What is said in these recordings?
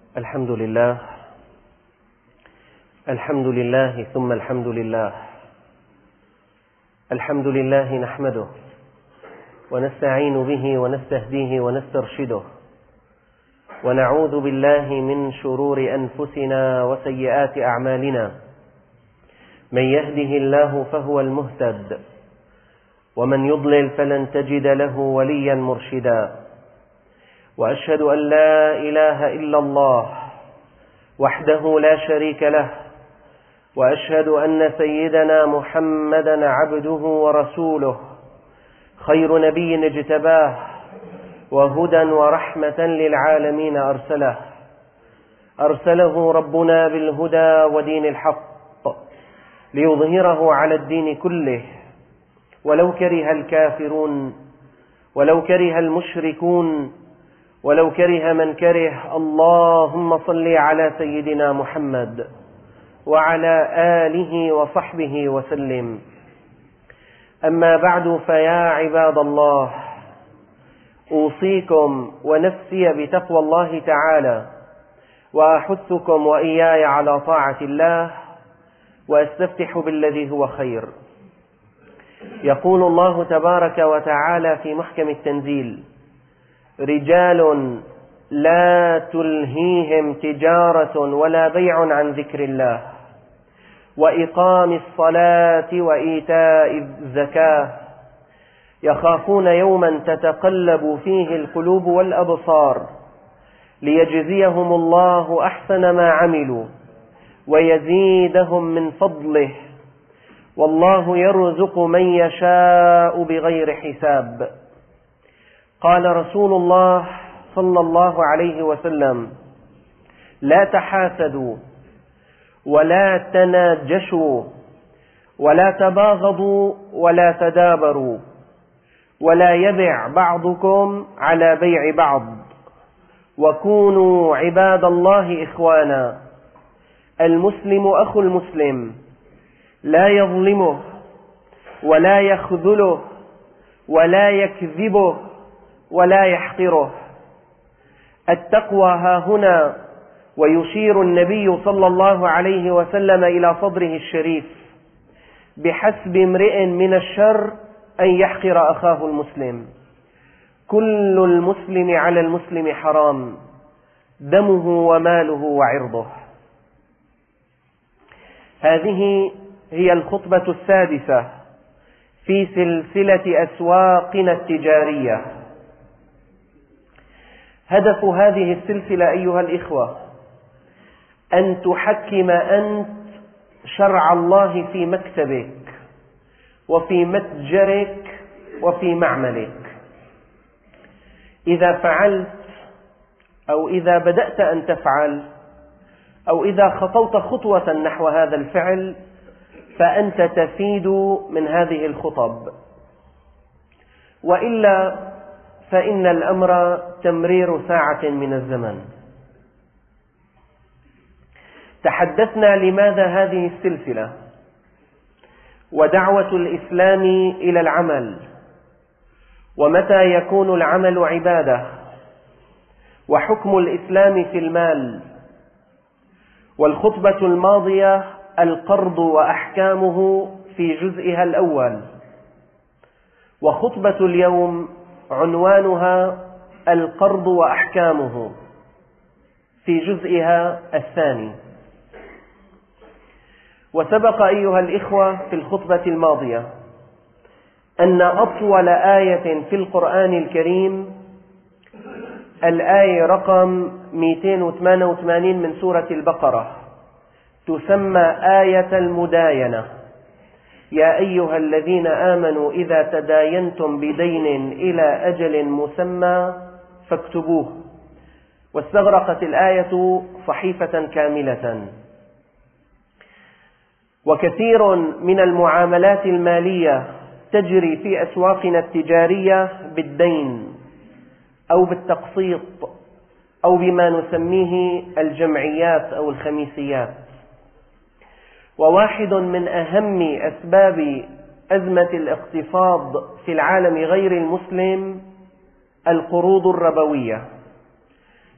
الحمد لله الحمد لله ثم الحمد لله. الحمد لله نحمده ونستعين به ونستهديه ونسترشده، ونعوذ بالله من شرور أنفسنا وسيئات أعمالنا. من يهده الله فهو المهتد، ومن يضلل فلن تجد له وليا مرشدا. وأشهد أن لا إله إلا الله وحده لا شريك له، وأشهد أن سيدنا محمدا عبده ورسوله، خير نبي اجتباه وهدى ورحمة للعالمين أرسله ربنا بالهدى ودين الحق ليظهره على الدين كله، ولو كره الكافرون، ولو كره المشركون، ولو كره من كره. اللهم صل على سيدنا محمد وعلى آله وصحبه وسلم. أما بعد، فيا عباد الله، أوصيكم ونفسي بتقوى الله تعالى، وأحثكم وإياي على طاعة الله، وأستفتح بالذي هو خير. يقول الله تبارك وتعالى في محكم التنزيل: رجال لا تلهيهم تجارة ولا بيع عن ذكر الله وإقام الصلاة وإيتاء الزكاة يخافون يوما تتقلب فيه القلوب والأبصار ليجزيهم الله أحسن ما عملوا ويزيدهم من فضله، والله يرزق من يشاء بغير حساب. قال رسول الله صلى الله عليه وسلم: لا تحاسدوا ولا تناجشوا ولا تباغضوا ولا تدابروا، ولا يبع بعضكم على بيع بعض، وكونوا عباد الله إخوانا. المسلم أخو المسلم، لا يظلمه ولا يخذله ولا يكذبه ولا يحقره. التقوى ها هنا، ويشير النبي صلى الله عليه وسلم إلى صدره الشريف: بحسب امرئ من الشر أن يحقر أخاه المسلم. كل المسلم على المسلم حرام، دمه وماله وعرضه. هذه هي الخطبة السادسة في سلسلة أسواقنا التجارية. هدف هذه السلسلة أيها الإخوة أن تحكم أنت شرع الله في مكتبك وفي متجرك وفي معملك. إذا فعلت، أو إذا بدأت أن تفعل، أو إذا خطوت خطوة نحو هذا الفعل، فأنت تفيد من هذه الخطب، وإلا فإن الأمر تمرير ساعة من الزمن. تحدثنا لماذا هذه السلسلة، ودعوة الإسلام إلى العمل، ومتى يكون العمل عبادة، وحكم الإسلام في المال. والخطبة الماضية القرض وأحكامه في جزئها الأول، وخطبة اليوم عنوانها القرض وأحكامه في جزئها الثاني. وسبق أيها الإخوة في الخطبة الماضية أن أطول آية في القرآن الكريم الآية رقم 288 من سورة البقرة، تسمى آية المداينة: يا أيها الذين آمنوا إذا تداينتم بدين إلى أجل مسمى فاكتبوه. واستغرقت الآية صحيفة كاملة. وكثير من المعاملات المالية تجري في أسواقنا التجارية بالدين أو بالتقسيط أو بما نسميه الجمعيات أو الخميسيات. وواحد من أهم أسباب أزمة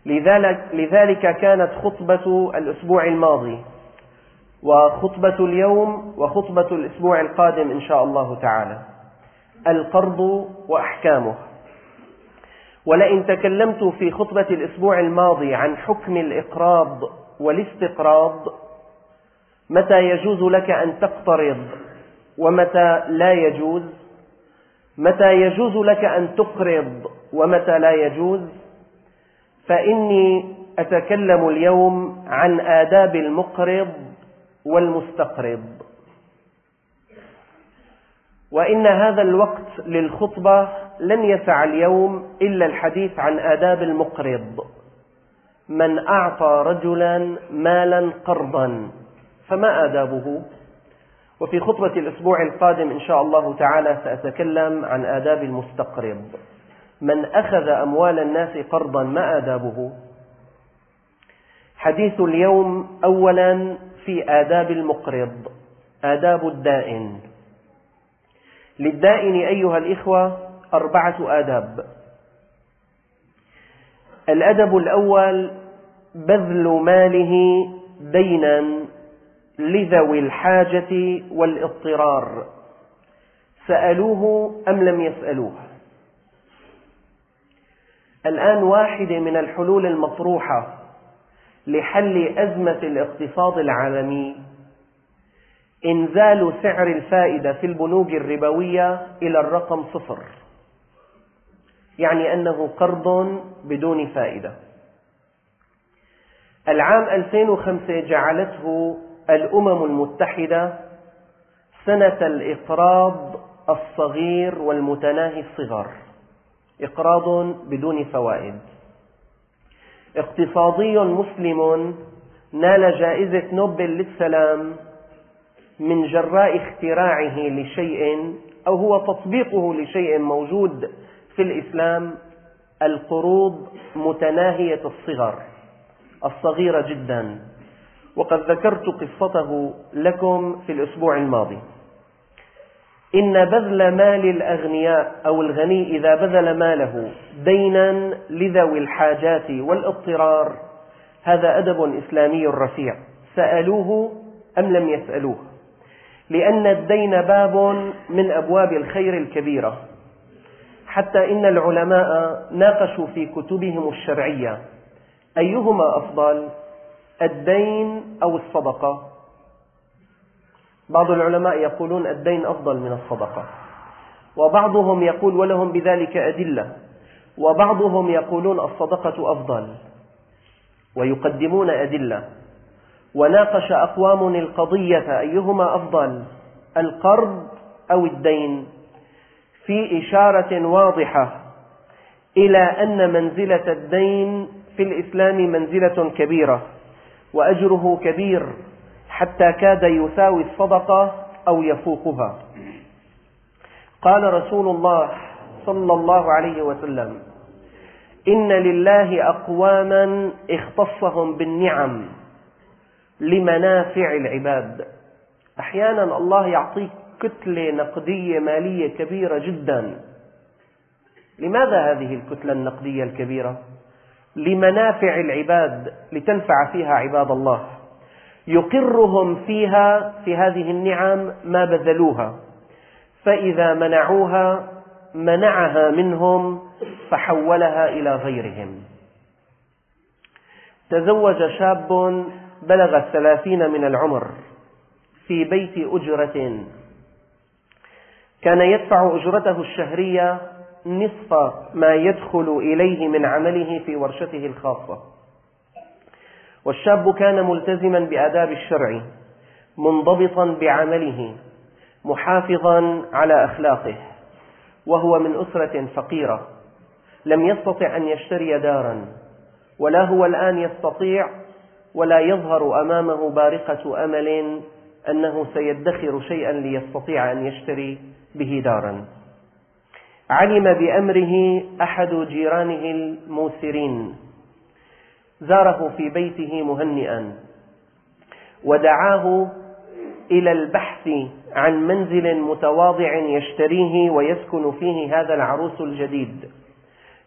لذلك كانت خطبة الأسبوع الماضي وخطبة اليوم وخطبة الأسبوع القادم إن شاء الله تعالى القرض وأحكامه. ولئن تكلمت في خطبة الأسبوع الماضي عن حكم الإقراض والاستقراض، متى يجوز لك أن تقترض ومتى لا يجوز، متى يجوز لك أن تقرض ومتى لا يجوز، فإني أتكلم اليوم عن آداب المقرض والمستقرض. وإن هذا الوقت للخطبة لن يسع اليوم إلا الحديث عن آداب المقرض. من أعطى رجلا مالا قرضا فما آدابه؟ وفي خطبة الأسبوع القادم إن شاء الله تعالى سأتكلم عن آداب المستقرض. من أخذ أموال الناس قرضا ما آدابه؟ حديث اليوم أولا في آداب المقرض، آداب الدائن. للدائن أيها الإخوة 4 آداب. الأدب الأول بذل ماله دينا لذوي الحاجة والاضطرار، سألوه أم لم يسألوه. الآن واحدة من الحلول المطروحة لحل أزمة الاقتصاد العالمي إنزال سعر الفائدة في البنوك الربوية إلى الرقم 0، يعني أنه قرض بدون فائدة. العام 2005 جعلته الأمم المتحدة سنة الإقراض الصغير والمتناهي الصغر، إقراض بدون فوائد. اقتصادي مسلم نال جائزة نوبل للسلام من جراء اختراعه لشيء أو هو تطبيقه لشيء موجود في الإسلام، القروض متناهية الصغر، الصغيرة جدا، وقد ذكرت قصته لكم في الأسبوع الماضي. إن بذل مال الأغنياء أو الغني إذا بذل ماله دينا لذوي الحاجات والاضطرار هذا أدب إسلامي رفيع. سألوه أم لم يسألوه؟ لأن الدين باب من أبواب الخير الكبيرة، حتى إن العلماء ناقشوا في كتبهم الشرعية أيهما أفضل، الدين أو الصدقة؟ بعض العلماء يقولون الدين أفضل من الصدقة، وبعضهم يقول ولهم بذلك أدلة، وبعضهم يقولون الصدقة أفضل ويقدمون أدلة. وناقش أقوام القضية أيهما أفضل، القرض أو الدين، في إشارة واضحة إلى أن منزلة الدين في الإسلام منزلة كبيرة وأجره كبير، حتى كاد يساوي الصدقة أو يفوقها. قال رسول الله صلى الله عليه وسلم: إن لله أقواما اختصهم بالنعم لمنافع العباد. أحيانا الله يعطيك كتلة نقدية مالية كبيرة جدا. لماذا هذه الكتلة النقدية الكبيرة؟ لمنافع العباد، لتنفع فيها عباد الله، يقرهم فيها في هذه النعم ما بذلوها، فإذا منعوها منعها منهم فحولها إلى غيرهم. تزوج شاب بلغ 30 من العمر في بيت أجرة، كان يدفع أجرته الشهرية نصف ما يدخل إليه من عمله في ورشته الخاصة. والشاب كان ملتزما بآداب الشرع، منضبطا بعمله، محافظا على أخلاقه، وهو من أسرة فقيرة، لم يستطع أن يشتري دارا، ولا هو الآن يستطيع ولا يظهر أمامه بارقة أمل أنه سيدخر شيئا ليستطيع أن يشتري به دارا. علم بأمره أحد جيرانه الموسرين، زاره في بيته مهنئا ودعاه إلى البحث عن منزل متواضع يشتريه ويسكن فيه هذا العروس الجديد.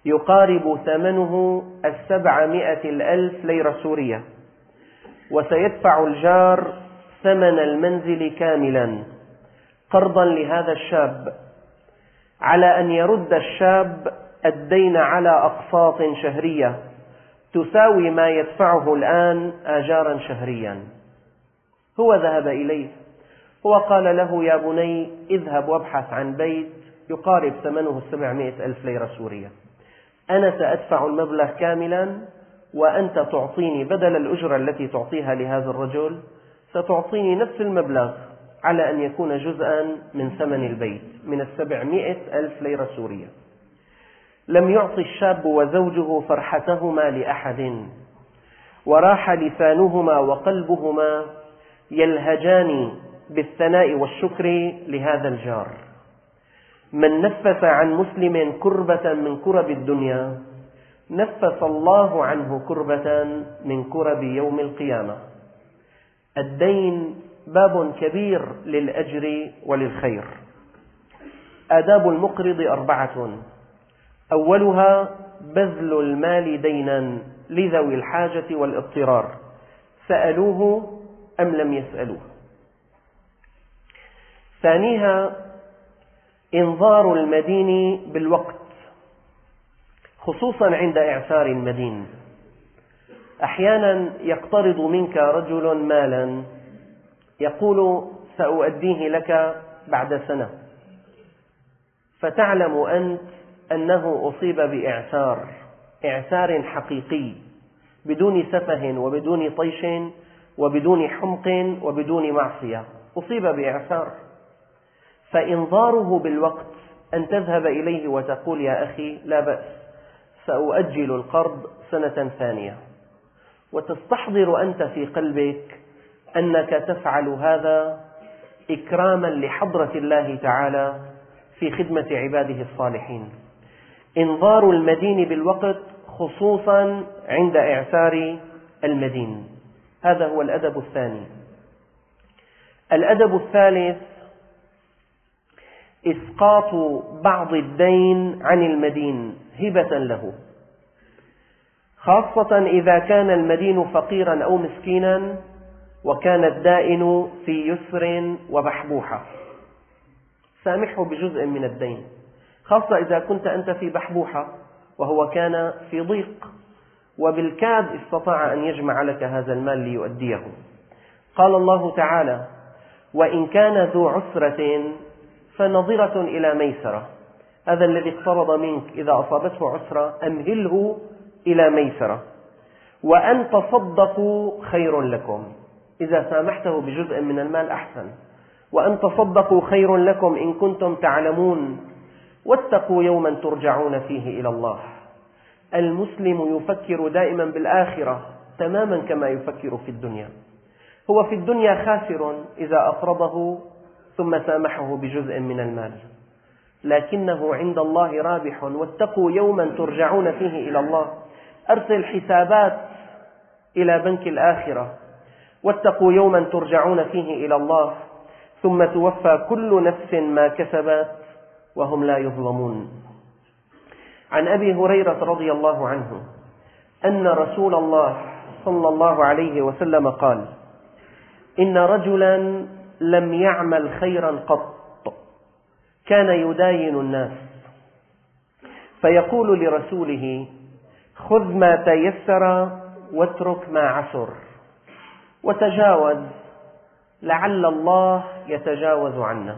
يقارب ثمنه 700,000 ليرة سورية، وسيدفع الجار ثمن المنزل كاملا قرضا لهذا الشاب، على أن يرد الشاب الدين على أقساط شهرية تساوي ما يدفعه الآن آجارا شهريا. هو ذهب إليه، هو قال له: يا بني، اذهب وابحث عن بيت يقارب ثمنه 700,000 ليرة سورية، أنا سأدفع المبلغ كاملا، وأنت تعطيني بدل الأجرة التي تعطيها لهذا الرجل، ستعطيني نفس المبلغ على أن يكون جزءا من ثمن البيت من 700,000 ليرة سورية. لم يعطي الشاب وزوجه فرحتهما لأحد، وراح لسانهما وقلبهما يلهجان بالثناء والشكر لهذا الجار. من نفس عن مسلم كربة من كرب الدنيا نفس الله عنه كربة من كرب يوم القيامة. الدين باب كبير للأجر وللخير. آداب المقرض 4: أولها بذل المال دينا لذوي الحاجة والاضطرار، سألوه أم لم يسألوه. ثانيها إنظار المدين بالوقت، خصوصا عند إعسار المدين. أحيانا يقترض منك رجل مالا يقول: سأؤديه لك بعد سنة، فتعلم أنت أنه أصيب بإعسار حقيقي، بدون سفه وبدون طيش وبدون حمق وبدون معصية، أصيب بإعسار. فإنظاره بالوقت أن تذهب إليه وتقول: يا أخي، لا بأس، سأؤجل القرض سنة ثانية، وتستحضر أنت في قلبك أنك تفعل هذا إكراما لحضرة الله تعالى في خدمة عباده الصالحين. إنظار المدين بالوقت، خصوصا عند إعسار المدين. هذا هو الأدب الثاني. الأدب الثالث: إسقاط بعض الدين عن المدين هبة له، خاصة إذا كان المدين فقيرا أو مسكينا وكان الدائن في يسر وبحبوحة. سامحه بجزء من الدين، خاصة إذا كنت أنت في بحبوحة وهو كان في ضيق، وبالكاد استطاع أن يجمع لك هذا المال ليؤديه. قال الله تعالى: وإن كان ذو عسرة فنظرة إلى ميسرة. هذا الذي اقترض منك إذا أصابته عسرة أمهله إلى ميسرة، وأن تصدقوا خير لكم. إذا سامحته بجزء من المال أحسن. وأن تصدقوا خير لكم إن كنتم تعلمون، واتقوا يوما ترجعون فيه إلى الله. المسلم يفكر دائما بالآخرة تماما كما يفكر في الدنيا. هو في الدنيا خاسر إذا أقرضه ثم سامحه بجزء من المال، لكنه عند الله رابح. واتقوا يوما ترجعون فيه إلى الله. أرسل حسابات إلى بنك الآخرة. واتقوا يوما ترجعون فيه إلى الله ثم توفى كل نفس ما كسبت وهم لا يظلمون. عن أبي هريرة رضي الله عنه أن رسول الله صلى الله عليه وسلم قال: إن رجلا لم يعمل خيرا قط، كان يداين الناس، فيقول لرسوله: خذ ما تيسر واترك ما عسر، وتجاوز لعل الله يتجاوز عنا.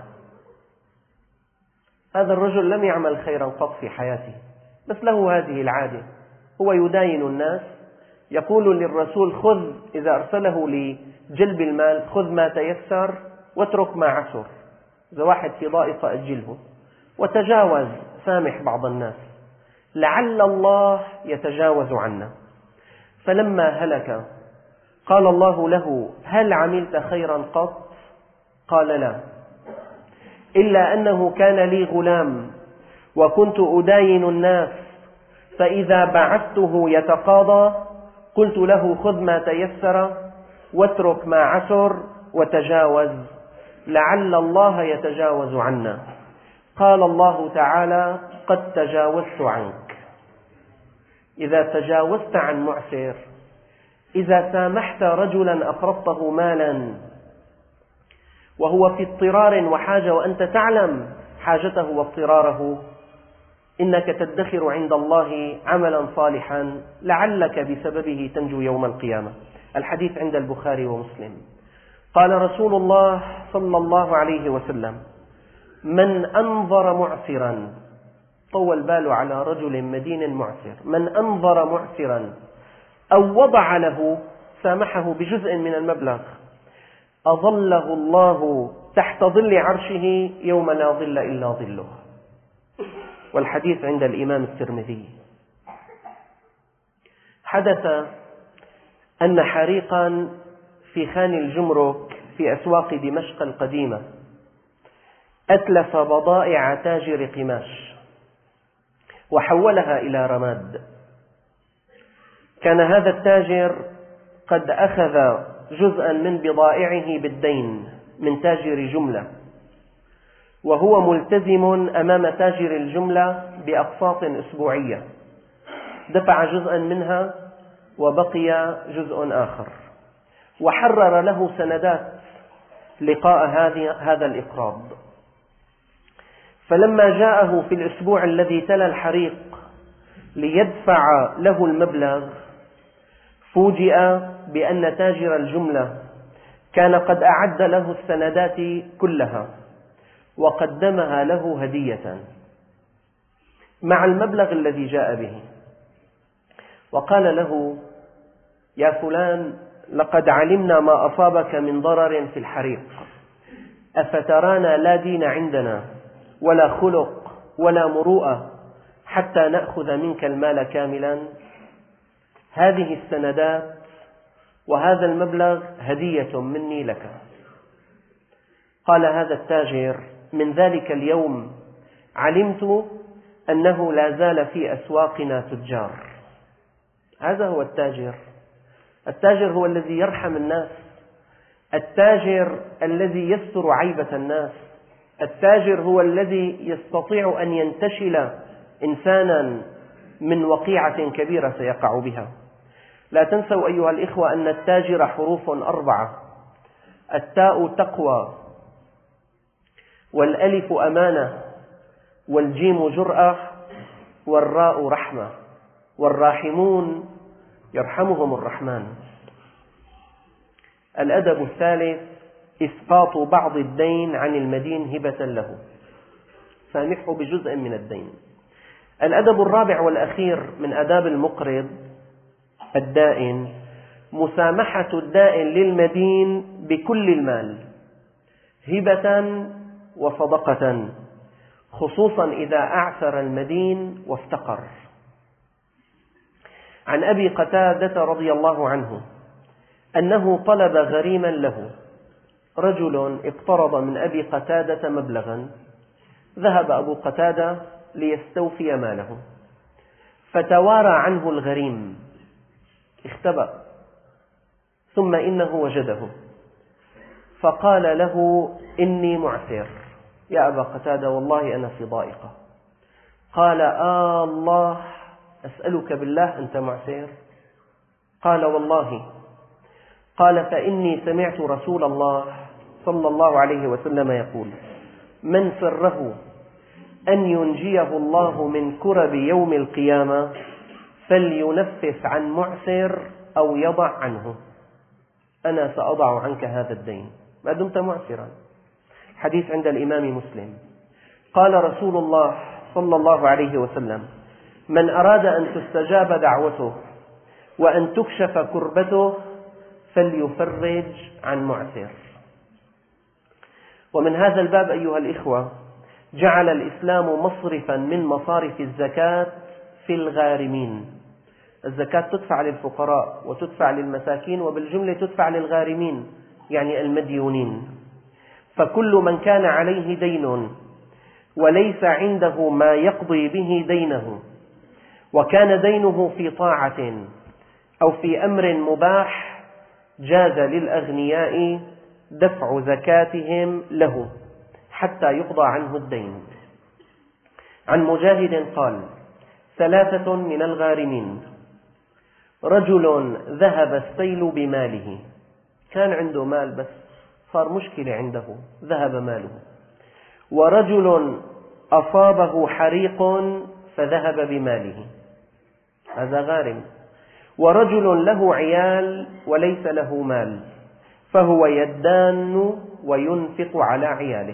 هذا الرجل لم يعمل خيرا قط في حياته، بس له هذه العادة، هو يداين الناس، يقول للرسول: خذ، إذا أرسله لجلب المال، خذ ما تيسر واترك ما عسر. إذا واحد في ضائقة أجله، وتجاوز، سامح بعض الناس، لعل الله يتجاوز عنا. فلما هلك قال الله له: هل عملت خيرا قط؟ قال: لا، إلا أنه كان لي غلام وكنت أداين الناس، فإذا بعثته يتقاضى قلت له: خذ ما تيسر واترك ما عسر وتجاوز لعل الله يتجاوز عنا. قال الله تعالى: قد تجاوزت عنك. إذا تجاوزت عن معسر، إذا سامحت رجلا أقرضته مالا وهو في اضطرار وحاجة وأنت تعلم حاجته واضطراره، إنك تدخر عند الله عملا صالحا لعلك بسببه تنجو يوم القيامة. الحديث عند البخاري ومسلم. قال رسول الله صلى الله عليه وسلم: من أنظر معسرا، طول باله على رجل مدين معسر، من أنظر معسرا أو وضع له، سامحه بجزء من المبلغ، أظله الله تحت ظل عرشه يوم لا ظل إلا ظله. والحديث عند الإمام الترمذي. حدث أن حريقا في خان الجمرك في أسواق دمشق القديمة أتلف بضائع تاجر قماش وحولها إلى رماد. كان هذا التاجر قد أخذ جزءا من بضائعه بالدين من تاجر جملة، وهو ملتزم أمام تاجر الجملة بأقساط أسبوعية، دفع جزءا منها وبقي جزء آخر، وحرر له سندات لقاء هذا الإقراض. فلما جاءه في الأسبوع الذي تلا الحريق ليدفع له المبلغ، فوجئ بأن تاجر الجملة كان قد أعد له السندات كلها وقدمها له هدية مع المبلغ الذي جاء به، وقال له: يا فلان، لقد علمنا ما أصابك من ضرر في الحريق، أفترانا لا دين عندنا ولا خلق ولا مروءة حتى نأخذ منك المال كاملا؟ هذه السندات وهذا المبلغ هدية مني لك. قال هذا التاجر: من ذلك اليوم علمت أنه لا زال في أسواقنا تجار. هذا هو التاجر. التاجر هو الذي يرحم الناس، التاجر الذي يستر عيبة الناس، التاجر هو الذي يستطيع أن ينتشل إنسانا من وقيعة كبيرة سيقع بها. لا تنسوا أيها الإخوة أن التاجر حروف 4: التاء تقوى، والألف أمانة، والجيم جرأة، والراء رحمة، والراحمون يرحمهم الرحمن. الأدب الثالث: إسقاط بعض الدين عن المدين هبة له، سامحه بجزء من الدين. الأدب الرابع والأخير من آداب المقرض الدائن: مسامحة الدائن للمدين بكل المال هبة وصدقة، خصوصا إذا أعسر المدين وافتقر. عن أبي قتادة رضي الله عنه أنه طلب غريما له، رجل اقترض من أبي قتادة مبلغا، ذهب أبو قتادة ليستوفي ماله، فتوارى عنه الغريم، اختبأ، ثم إنه وجده فقال له: إني معسر يا أبا قتادة، والله أنا في ضائقة. قال: الله، أسألك بالله، أنت معسر؟ قال: والله. قال: فإني سمعت رسول الله صلى الله عليه وسلم يقول: من سره أن ينجيه الله من كرب يوم القيامة فلينفس عن معسر أو يضع عنه. أنا سأضع عنك هذا الدين ما دمت معسرا. حديث عند الإمام مسلم. قال رسول الله صلى الله عليه وسلم: من أراد أن تستجاب دعوته وأن تكشف كربته فليفرج عن معسر. ومن هذا الباب أيها الإخوة جعل الإسلام مصرفا من مصارف الزكاة في الغارمين. الزكاة تدفع للفقراء وتدفع للمساكين، وبالجملة تدفع للغارمين يعني المديونين. فكل من كان عليه دين وليس عنده ما يقضي به دينه، وكان دينه في طاعة أو في أمر مباح، جاز للأغنياء دفع زكاتهم له حتى يقضى عنه الدين. عن مجاهد قال: ثلاثة من الغارمين: رجل ذهب السيل بماله، كان عنده مال بس صار مشكلة عنده ذهب ماله. ورجل أصابه حريق فذهب بماله، هذا غارم. ورجل له عيال وليس له مال فهو يدان وينفق على عياله.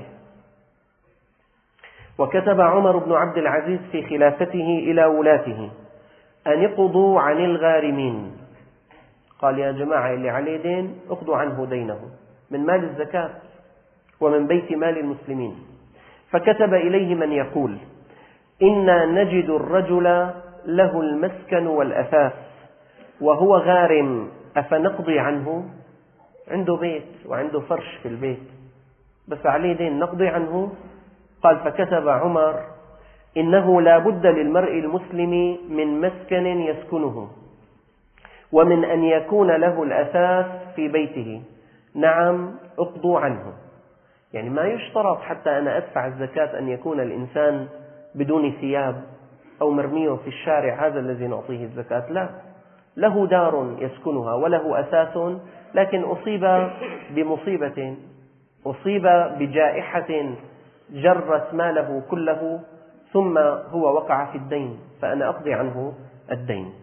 وكتب عمر بن عبد العزيز في خلافته إلى ولاته أن اقضوا عن الغارمين، قال يا جماعة اللي عليه دين اقضوا عنه دينه من مال الزكاة ومن بيت مال المسلمين. فكتب إليه من يقول: إنا نجد الرجل له المسكن والأثاث وهو غارم أفنقضي عنه؟ عنده بيت وعنده فرش في البيت بس عليه دين، نقضي عنه؟ قال: فكتب عمر: إنه لا بد للمرء المسلم من مسكن يسكنه ومن أن يكون له الأثاث في بيته، نعم اقضوا عنه. يعني ما يشترط حتى أنا أدفع الزكاة أن يكون الإنسان بدون ثياب أو مرمي في الشارع، هذا الذي نعطيه الزكاة، لا، له دار يسكنها وله أثاث، لكن أصيب بمصيبة، أصيب بجائحة جرت ماله كله ثم هو وقع في الدين، فأنا أقضي عنه الدين.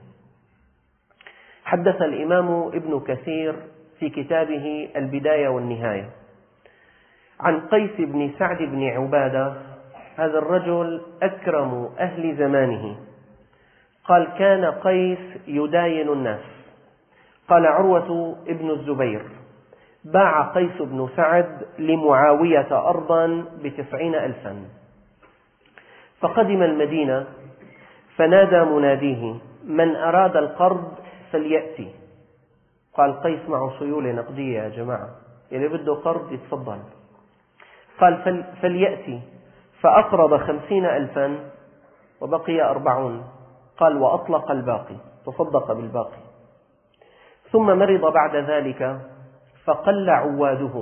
حدث الإمام ابن كثير في كتابه البداية والنهاية عن قيس بن سعد بن عبادة، هذا الرجل أكرم أهل زمانه. قال: كان قيس يداين الناس. قال عروة ابن الزبير: باع قيس بن سعد لمعاوية أرضا ب90,000، فقدم المدينة فنادى مناديه: من أراد القرض فليأتي. قال قيس: معه سيولة نقدية يا جماعة، اللي بده قرض يتفضل. قال: فليأتي، فأقرض 50,000 وبقي 40. قال: وأطلق الباقي، تصدق بالباقي. ثم مرض بعد ذلك فقل عواده،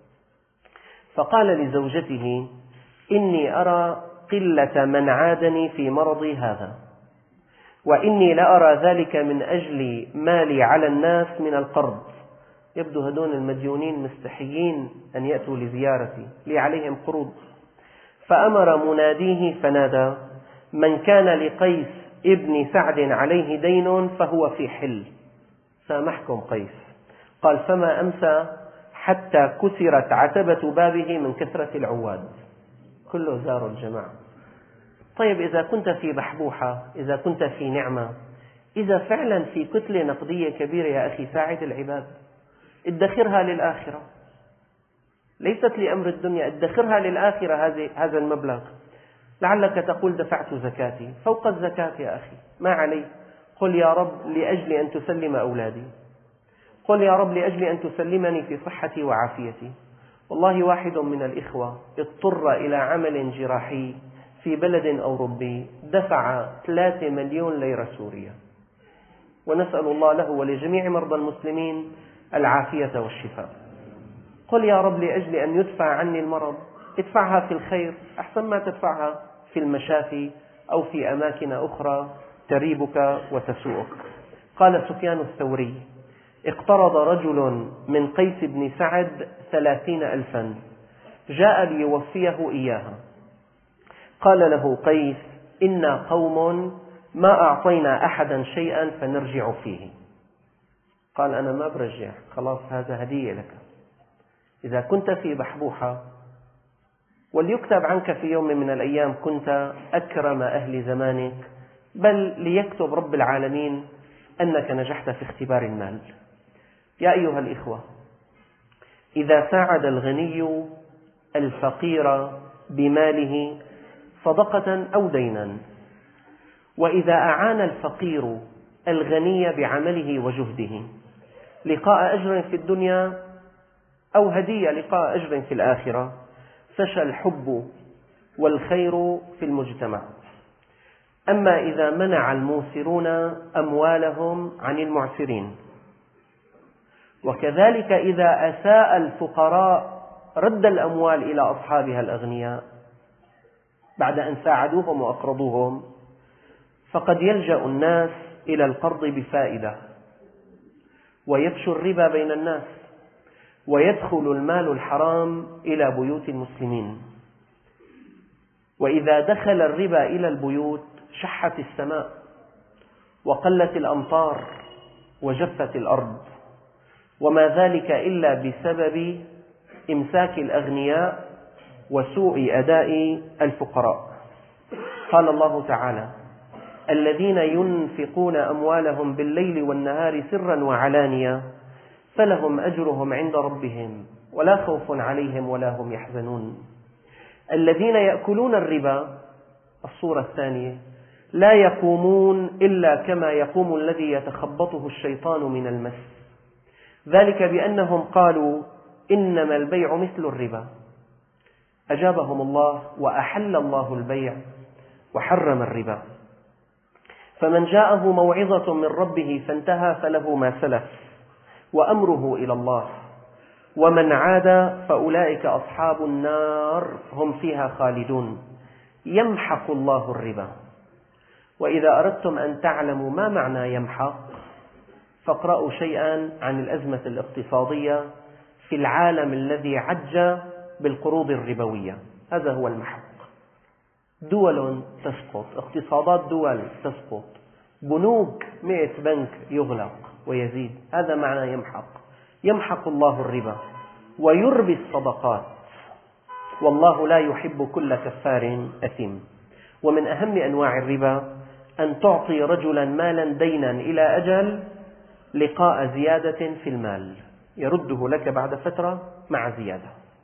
فقال لزوجته: إني أرى قلة من عادني في مرضي هذا، وإني لأرى ذلك من أجل مالي على الناس من القرض. يبدو هدول المديونين مستحيين أن يأتوا لزيارتي، لي عليهم قروض. فأمر مناديه فنادى: من كان لقيس ابن سعد عليه دين فهو في حل، سامحكم قيس. قال: فما أمسى حتى كسرت عتبة بابه من كثرة العواد، كله زاروا الجماعة. طيب إذا كنت في بحبوحة، إذا كنت في نعمة، إذا فعلا في كتلة نقدية كبيرة يا أخي، ساعد العباد، ادخرها للآخرة، ليست لأمر الدنيا، ادخرها للآخرة هذا المبلغ. لعلك تقول: دفعت زكاتي، فوق الزكاة يا أخي ما علي. قل يا رب لأجل أن تسلم أولادي، قل يا رب لأجل أن تسلمني في صحتي وعافيتي. والله واحد من الإخوة اضطر إلى عمل جراحي في بلد أوروبي، دفع 3 مليون ليرة سورية، ونسأل الله له ولجميع مرضى المسلمين العافية والشفاء. قل يا رب لأجل أن يدفع عني المرض، ادفعها في الخير أحسن ما تدفعها في المشافي أو في أماكن أخرى تريبك وتسوءك. قال سفيان الثوري: اقترض رجل من قيس بن سعد 30,000، جاء ليوفيه إياها. قال له قيس: إنا قوم ما أعطينا أحدا شيئا فنرجع فيه. قال: أنا ما برجع، خلاص هذا هدية لك. إذا كنت في بحبوحة وليكتب عنك في يوم من الأيام كنت أكرم أهل زمانك، بل ليكتب رب العالمين أنك نجحت في اختبار المال. يا أيها الإخوة، إذا ساعد الغني الفقير بماله صدقة أو دينا، وإذا أعان الفقير الغني بعمله وجهده لقاء أجر في الدنيا أو هدية لقاء أجر في الآخرة، فشى الحب والخير في المجتمع. أما إذا منع الموسرون أموالهم عن المعسرين، وكذلك إذا أساء الفقراء رد الأموال إلى أصحابها الأغنياء بعد أن ساعدوهم وأقرضوهم، فقد يلجأ الناس إلى القرض بفائدة، ويفشو الربا بين الناس، ويدخل المال الحرام إلى بيوت المسلمين. وإذا دخل الربا إلى البيوت شحت السماء، وقلت الأمطار، وجفت الأرض، وما ذلك إلا بسبب إمساك الأغنياء وسوء أداء الفقراء. قال الله تعالى: الذين ينفقون أموالهم بالليل والنهار سرا وعلانية فلهم أجرهم عند ربهم ولا خوف عليهم ولا هم يحزنون. الذين يأكلون الربا، الصورة الثانية، لا يقومون إلا كما يقوم الذي يتخبطه الشيطان من المس، ذلك بأنهم قالوا إنما البيع مثل الربا. أجابهم الله: وأحل الله البيع وحرم الربا. فمن جاءه موعظة من ربه فانتهى فله ما سلف وأمره إلى الله، ومن عاد فأولئك أصحاب النار هم فيها خالدون. يمحق الله الربا. وإذا أردتم أن تعلموا ما معنى يمحق فاقرأوا شيئا عن الأزمة الاقتصادية في العالم الذي عج بالقروض الربوية. هذا هو المحق. دول تسقط، اقتصادات دول تسقط، بنوك 100 بنك يغلق ويزيد. هذا معنى يمحق. يمحق الله الربا ويربي الصدقات، والله لا يحب كل كفار أثيم. ومن أهم أنواع الربا أن تعطي رجلا مالا دينا إلى أجل لقاء زيادة في المال يرده لك بعد فترة مع زيادة.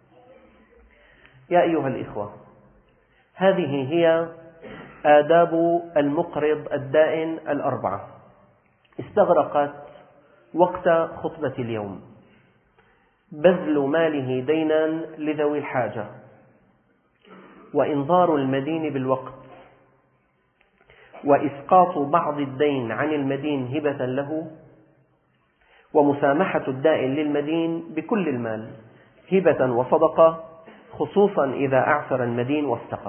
يا أيها الإخوة، هذه هي آداب المقرض الدائن الأربعة. استغرقت وقت خطبة اليوم: بذل ماله دينا لذوي الحاجة، وإنظار المدين بالوقت، وإسقاط بعض الدين عن المدين هبة له، ومسامحة الدائن للمدين بكل المال هبة وصدقة، خصوصا إذا أعسر المدين وافتقر.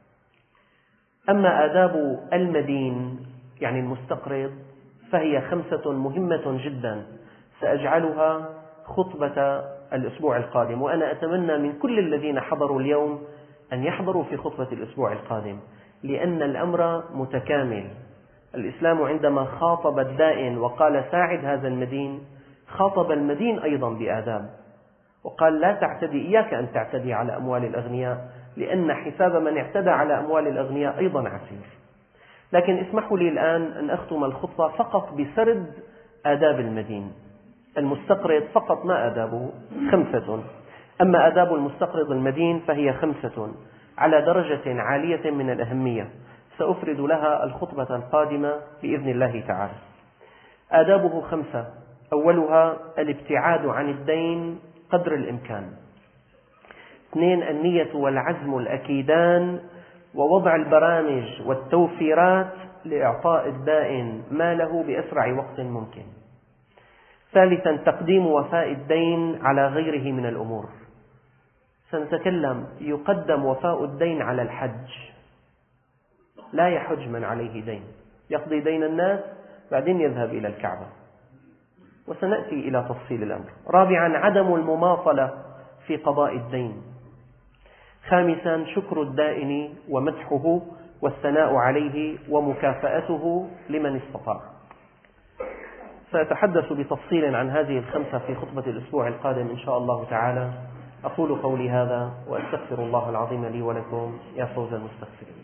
أما آداب المدين يعني المستقرض فهي 5 مهمة جدا سأجعلها خطبة الأسبوع القادم، وأنا أتمنى من كل الذين حضروا اليوم أن يحضروا في خطبة الأسبوع القادم، لأن الأمر متكامل. الإسلام عندما خاطب الدائن وقال ساعد هذا المدين، خاطب المدين أيضا بآداب، وقال لا تعتدي، إياك أن تعتدي على أموال الأغنياء، لأن حساب من اعتدى على أموال الأغنياء أيضا عسير. لكن اسمحوا لي الآن أن أختم الخطبة فقط بسرد آداب المدين. المستقرض فقط ما آدابه 5. أما آداب المستقرض المدين فهي 5 على درجة عالية من الأهمية، سأفرد لها الخطبة القادمة بإذن الله تعالى. آدابه 5: أولها الابتعاد عن الدين قدر الإمكان. 2: النية والعزم الأكيدان ووضع البرامج والتوفيرات لإعطاء الدائن ماله بأسرع وقت ممكن. 3: تقديم وفاء الدين على غيره من الأمور. سنتكلم، يقدم وفاء الدين على الحج، لا يحج من عليه دين، يقضي دين الناس بعدين يذهب إلى الكعبة، وسنأتي إلى تفصيل الأمر. 4: عدم المماطلة في قضاء الدين. 5: شكر الدائن ومدحه والثناء عليه ومكافأته لمن استطاع. سأتحدث بتفصيل عن هذه ال5 في خطبة الأسبوع القادم إن شاء الله تعالى. أقول قولي هذا وأستغفر الله العظيم لي ولكم. يا فوز المستغفرين.